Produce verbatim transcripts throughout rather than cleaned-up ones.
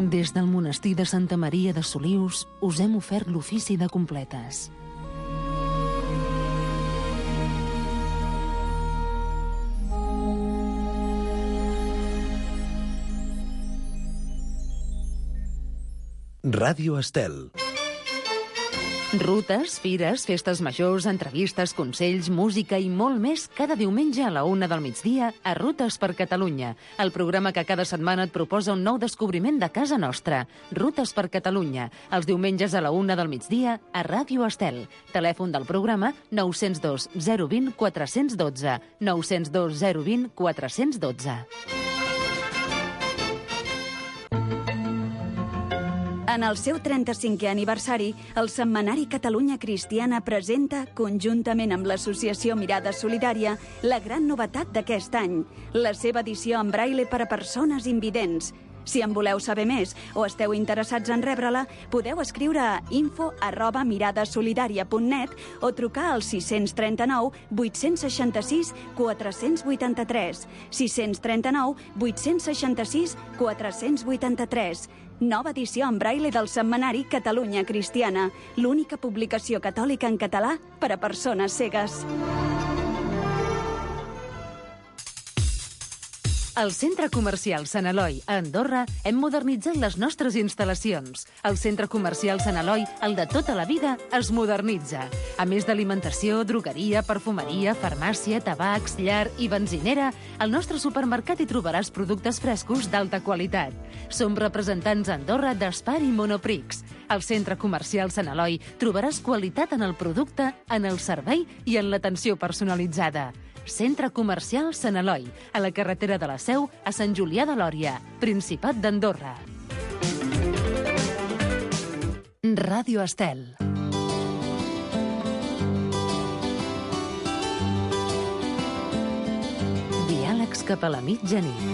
Des del monestir de Santa Maria de Solius us hem ofert l'ofici de completes. Ràdio Estel. Rutes, fires, festes majors, entrevistes, consells, música i molt més cada diumenge a la una del migdia a Rutes per Catalunya, el programa que cada setmana et proposa un nou descobriment de casa nostra. Rutes per Catalunya, els diumenges a la una del migdia a Ràdio Estel. Telèfon del programa nou zero dos zero dos zero quatre un dos, nou zero dos zero dos zero quatre un dos. En el seu trenta-cinquè aniversari, el Setmanari Catalunya Cristiana presenta, conjuntament amb l'associació Mirada Solidària, la gran novetat d'aquest any, la seva edició en braille per a persones invidents. Si en voleu saber més o esteu interessats en rebre-la, podeu escriure a info arroba miradasolidària punt net o trucar al sis tres nou vuit sis sis quatre vuit tres, sis tres nou vuit sis sis quatre vuit tres. Nova edició en braille del Setmanari Catalunya Cristiana, l'única publicació catòlica en català per a persones cegues. Al Centre Comercial Sant Eloi, a Andorra, hem modernitzat les nostres instal·lacions. El Centre Comercial Sant Eloi, el de tota la vida, es modernitza. A més d'alimentació, drogueria, perfumeria, farmàcia, tabacs, llar i benzinera, al nostre supermercat hi trobaràs productes frescos d'alta qualitat. Som representants a Andorra d'Espar i Monoprix. Al Centre Comercial Sant Eloi trobaràs qualitat en el producte, en el servei i en l'atenció personalitzada. Centre Comercial Sant Eloi, a la carretera de la Seu, a Sant Julià de Lòria, Principat d'Andorra. Ràdio Estel. Diàlegs cap a la mitjanit.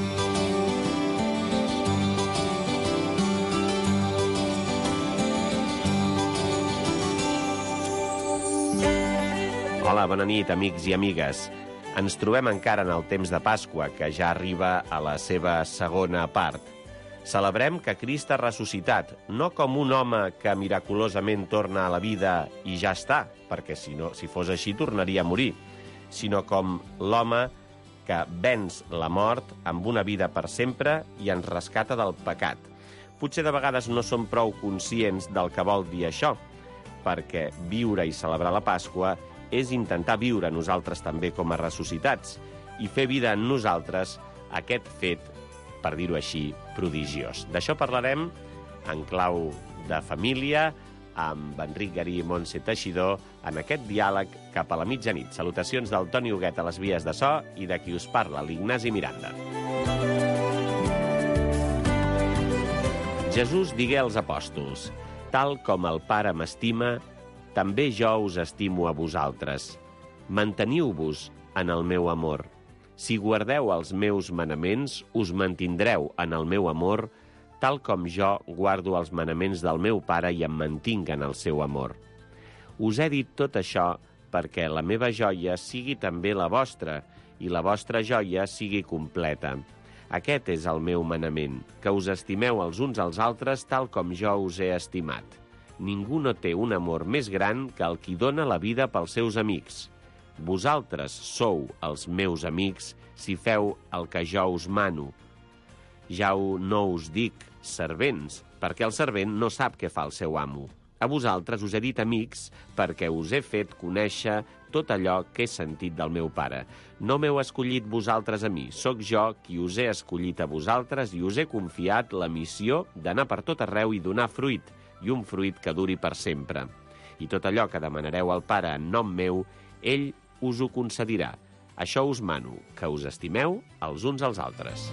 Hola, bona nit, amics i amigues. Ens trobem encara en el temps de Pasqua, que ja arriba a la seva segona part. Celebrem que Crist ha ressuscitat, no com un home que miraculosament torna a la vida i ja està, perquè si, no, si fos així tornaria a morir, sinó com l'home que venç la mort amb una vida per sempre i ens rescata del pecat. Potser de vegades no som prou conscients del que vol dir això, perquè viure i celebrar la Pasqua és intentar viure nosaltres també com a ressuscitats i fer vida en nosaltres aquest fet, per dir-ho així, prodigiós. D'això parlarem en clau de família amb Enric Garí i Montse Teixidor en aquest diàleg cap a la mitjanit. Salutacions del Toni Huguet a les vies de so i de qui us parla, l'Ignasi Miranda. Jesús digué als apòstols: tal com el Pare m'estima, també jo us estimo a vosaltres. Manteniu-vos en el meu amor. Si guardeu els meus manaments, us mantindreu en el meu amor, tal com jo guardo els manaments del meu Pare i em mantinc en el seu amor. Us he dit tot això perquè la meva joia sigui també la vostra i la vostra joia sigui completa. Aquest és el meu manament, que us estimeu els uns als altres tal com jo us he estimat. Ningú no té un amor més gran que el qui dona la vida pels seus amics. Vosaltres sou els meus amics si feu el que jo us mano. Ja no us dic servents, perquè el servent no sap què fa el seu amo. A vosaltres us he dit amics perquè us he fet conèixer tot allò que he sentit del meu Pare. No m'heu escollit vosaltres a mi, sóc jo qui us he escollit a vosaltres i us he confiat la missió d'anar per tot arreu i donar fruit, i un fruit que duri per sempre. I tot allò que demanareu al Pare en nom meu, ell us ho concedirà. Això us mano, que us estimeu els uns als altres.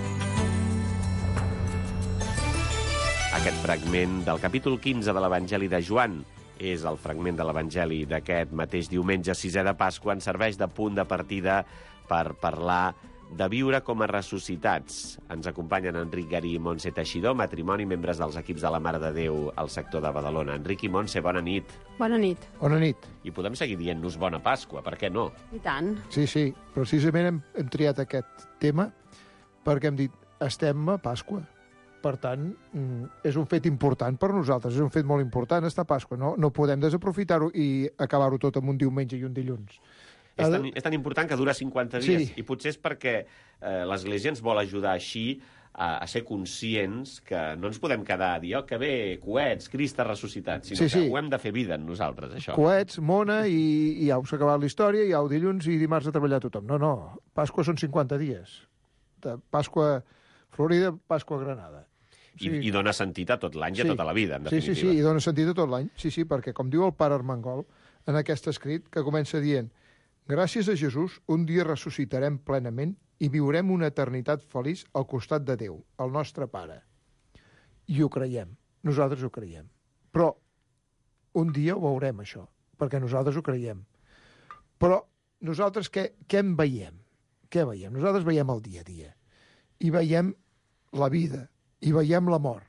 Aquest fragment del capítol quinze de l'Evangeli de Joan és el fragment de l'Evangeli d'aquest mateix diumenge sisè de Pasqua. Ens serveix de punt de partida per parlar de viure com a ressuscitats. Ens acompanyen Enric Garí i Montse Teixidor, matrimoni, membres dels equips de la Mare de Déu al sector de Badalona. Enric i Montse, bona nit. Bona nit. Bona nit. I podem seguir dient-nos bona Pasqua, per què no? I tant. Sí, sí, precisament hem, hem triat aquest tema perquè hem dit, estem a Pasqua. per tant, és un fet important per nosaltres, és un fet molt important estar a Pasqua, no, no podem desaprofitar-ho i acabar-ho tot amb un diumenge i un dilluns. És tan, és tan important que dura cinquanta dies, sí. I potser és perquè eh, l'Església ens vol ajudar així a, a ser conscients que no ens podem quedar a dir, oh, que bé, coets, Crist ha ressuscitat, sinó sí, que sí. ho hem de fer vida en nosaltres, això. Coets, mona, i, i au, s'ha acabat la història, i au, dilluns i dimarts a treballar tothom. No, no, Pasqua són cinquanta dies. De Pasqua Florida, Pasqua Granada. I, sí. I dona sentit a tot l'any i sí. a tota la vida, en sí, definitiva. Sí, sí, i dona sentit a tot l'any. Sí, sí, perquè, com diu el pare Armengol, en aquest escrit, que comença dient: gràcies a Jesús, un dia ressuscitarem plenament i viurem una eternitat feliç al costat de Déu, el nostre Pare. I ho creiem. Nosaltres ho creiem. Però un dia ho veurem, això, perquè nosaltres ho creiem. Però nosaltres què, què en veiem? Què veiem? Nosaltres veiem el dia a dia. I veiem la vida. I veiem la mort.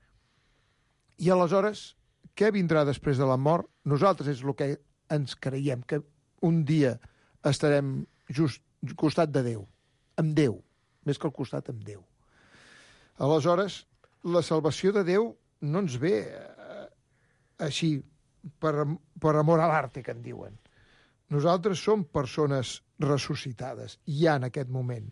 I aleshores, què vindrà després de la mort? Nosaltres és el que ens creiem, que un dia estarem just al costat de Déu, amb Déu, més que al costat amb Déu. Aleshores, la salvació de Déu no ens ve eh, així, per, per amor a l'arte, que en diuen. Nosaltres som persones ressuscitades, ja en aquest moment.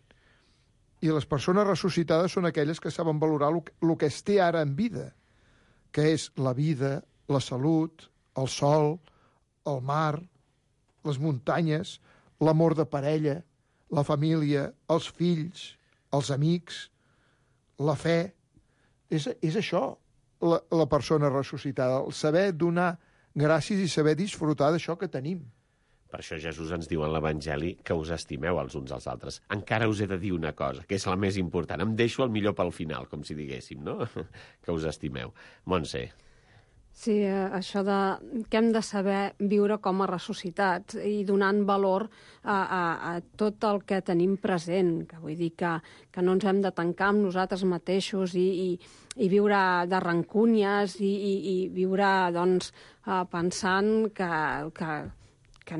I les persones ressuscitades són aquelles que saben valorar el que es té ara en vida, que és la vida, la salut, el sol, el mar, les muntanyes, l'amor de parella, la família, els fills, els amics, la fe. És, és això, la, la persona ressuscitada, el saber donar gràcies i saber disfrutar d'això que tenim. Per això Jesús ens diu en l'Evangeli que us estimeu els uns als altres. Encara us he de dir una cosa, que és la més important. Em deixo el millor pel final, com si diguéssim, no? Que us estimeu. Montse. Sí, eh, això de que hem de saber viure com a ressuscitats i donant valor a, a, a tot el que tenim present, que vull dir que, que no ens hem de tancar amb nosaltres mateixos i, i, i viure de rancúnies i, i, i viure, doncs, eh, pensant que, que, que,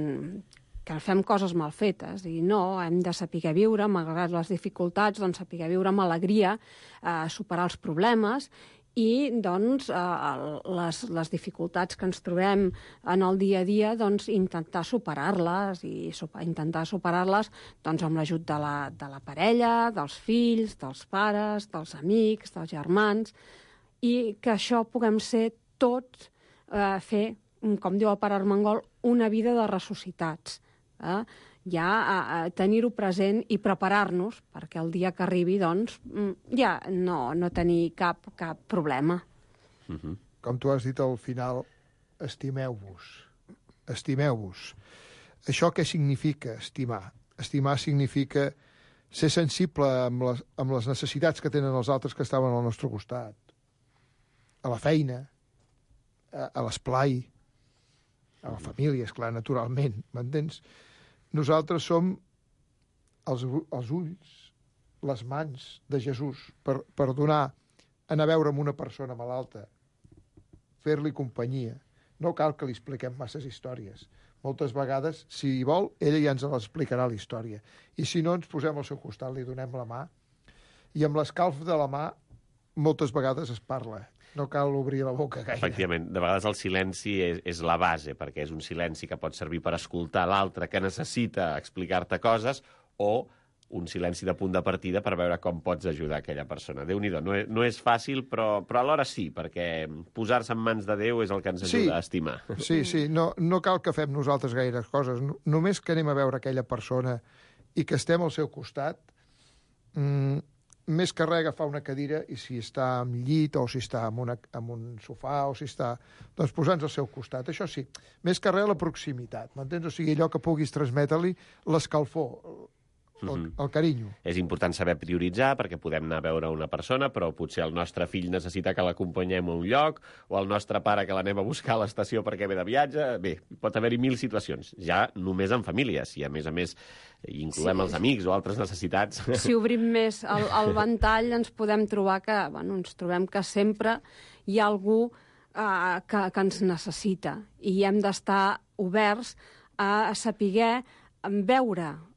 que fem coses mal fetes. I no, hem de saber viure, malgrat les dificultats, doncs saber viure amb alegria, eh, superar els problemes i doncs, eh, les, les dificultats que ens trobem en el dia a dia, doncs, intentar superar-les i super, intentar superar-les doncs, amb l'ajut de, la, de la parella, dels fills, dels pares, dels amics, dels germans, i que això puguem ser tots, eh, fer, com diu el pare Armengol, una vida de ressuscitats. Eh? Ja a, a tenir-ho present i preparar-nos perquè el dia que arribi, doncs, ja no, no tenir cap, cap problema. Uh-huh. Com tu has dit al final, estimeu-vos. Estimeu-vos. Això què significa, estimar? Estimar significa ser sensible amb les, amb les necessitats que tenen els altres que estaven al nostre costat. A la feina, a, a l'esplai, a la família, esclar, naturalment, m'entens? Nosaltres som els, els ulls, les mans de Jesús per, per donar, anar a veure amb una persona malalta, fer-li companyia. No cal que li expliquem masses històries. Moltes vegades, si vol, ella ja ens l'explicarà la història. I si no, ens posem al seu costat, li donem la mà, i amb l'escalf de la mà moltes vegades es parla. No cal obrir la boca gaire. Efectivament, de vegades el silenci és, és la base, perquè és un silenci que pot servir per escoltar l'altre que necessita explicar-te coses, o un silenci de punt de partida per veure com pots ajudar aquella persona. Déu-n'hi-do, no, és, no és fàcil, però, però alhora sí, perquè posar-se en mans de Déu és el que ens ajuda sí, a estimar. Sí, sí, no, no cal que fem nosaltres gaires coses. Només que anem a veure aquella persona i que estem al seu costat, mmm, més que res agafar una cadira i si està en llit o si està en, una, en un sofà o si està... doncs posar-nos al seu costat. Això sí, més que res la proximitat, m'entens? O sigui, allò que puguis transmetre-li l'escalfor, el, el carinyo. És important saber prioritzar perquè podem anar a veure una persona, però potser el nostre fill necessita que l'acompanyem a un lloc, o el nostre pare que l'anem a buscar a l'estació perquè ve de viatge. Bé, pot haver-hi mil situacions, ja només en famílies, i a més a més incloem sí. els amics o altres necessitats. Si obrim més el, el ventall, ens podem trobar que, bueno, ens trobem que sempre hi ha algú eh, que, que ens necessita, i hem d'estar oberts a, a saber veure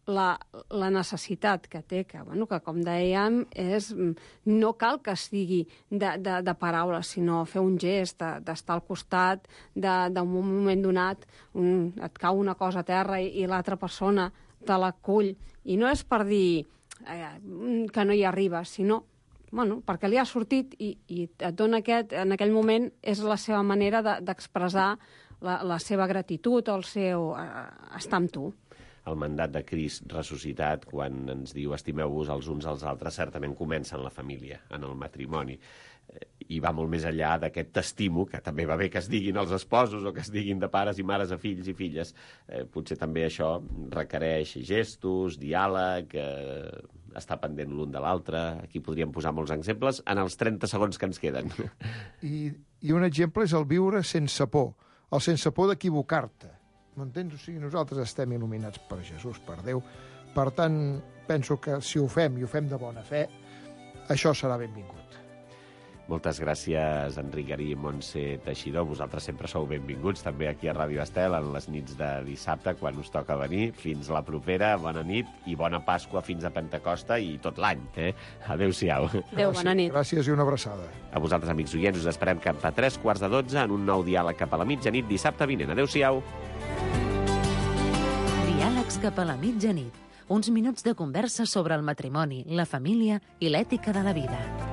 la, la necessitat que té, que, bueno, que com dèiem, és, no cal que sigui de, de, de paraules, sinó fer un gest, d'estar al costat d'un moment donat, un, et cau una cosa a terra i, i l'altra persona te l'acull. I no és per dir eh, que no hi arriba, sinó bueno, perquè li ha sortit i, i et dona aquest, en aquell moment és la seva manera d'expressar de, la, la seva gratitud o el seu eh, estar amb tu. El mandat de Crist ressuscitat, quan ens diu estimeu-vos els uns als altres, certament comença en la família, en el matrimoni. I va molt més enllà d'aquest t'estimo, que també va bé que es diguin els esposos o que es diguin de pares i mares a fills i filles. Eh, potser també això requereix gestos, diàleg, eh, estar pendent l'un de l'altre. Aquí podríem posar molts exemples en els trenta segons que ens queden. I, i un exemple és el viure sense por, el sense por d'equivocar-te. M'entens? O sigui, nosaltres estem il·luminats per Jesús, per Déu. Per tant, penso que si ho fem i ho fem de bona fe, això serà benvingut. Moltes gràcies, Enric Garí i Montse Teixidor. Vosaltres sempre sou benvinguts, també aquí a Ràdio Estel, en les nits de dissabte, quan us toca venir. Fins la propera, bona nit i bona Pasqua fins a Pentecosta i tot l'any. Eh? Adéu-siau. Adéu, bona nit. Gràcies i una abraçada. A vosaltres, amics oients, us esperem cap a tres quarts de dotze en un nou diàleg cap a la mitjanit dissabte vinent. Adéu-siau. Diàlegs cap a la mitjanit. Uns minuts de conversa sobre el matrimoni, la família i l'ètica de la vida.